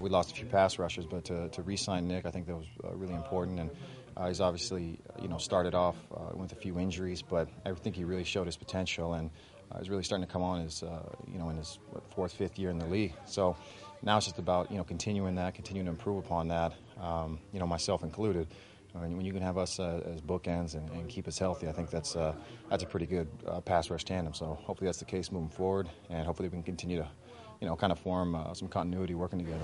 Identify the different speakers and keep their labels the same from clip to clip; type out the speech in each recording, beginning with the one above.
Speaker 1: We lost a few pass rushers, but to re-sign Nick, I think that was really important. And he's obviously, started off with a few injuries, but I think he really showed his potential, and he's really starting to come on in his fourth, fifth year in the league. So now it's just about continuing to improve upon that. Myself included. When you can have us as bookends and keep us healthy, I think that's a pretty good pass rush tandem. So hopefully that's the case moving forward, and hopefully we can continue to kind of form some continuity working together.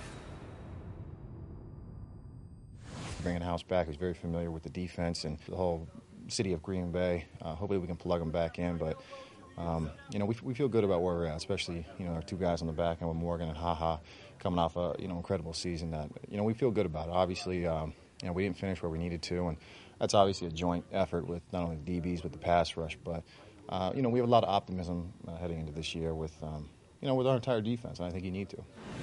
Speaker 1: Bringing House back, he's very familiar with the defense and the whole city of Green Bay. Hopefully we can plug him back in, but we feel good about where we're at, especially our two guys on the back end with Morgan and HaHa coming off a incredible season that we feel good about it. Obviously, we didn't finish where we needed to, and that's obviously a joint effort with not only the DBs but the pass rush. But we have a lot of optimism heading into this year with with our entire defense, and I think you need to.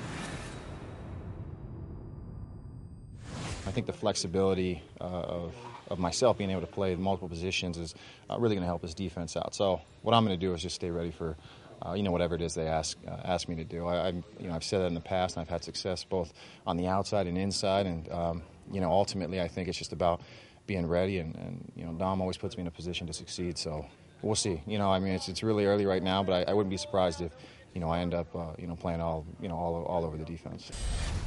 Speaker 1: I think the flexibility of myself being able to play multiple positions is really going to help this defense out. So what I'm going to do is just stay ready for whatever it is they ask me to do. I've said that in the past, and I've had success both on the outside and inside. And ultimately, I think it's just about being ready. And Dom always puts me in a position to succeed. So we'll see. It's really early right now, but I wouldn't be surprised if I end up playing all over the defense.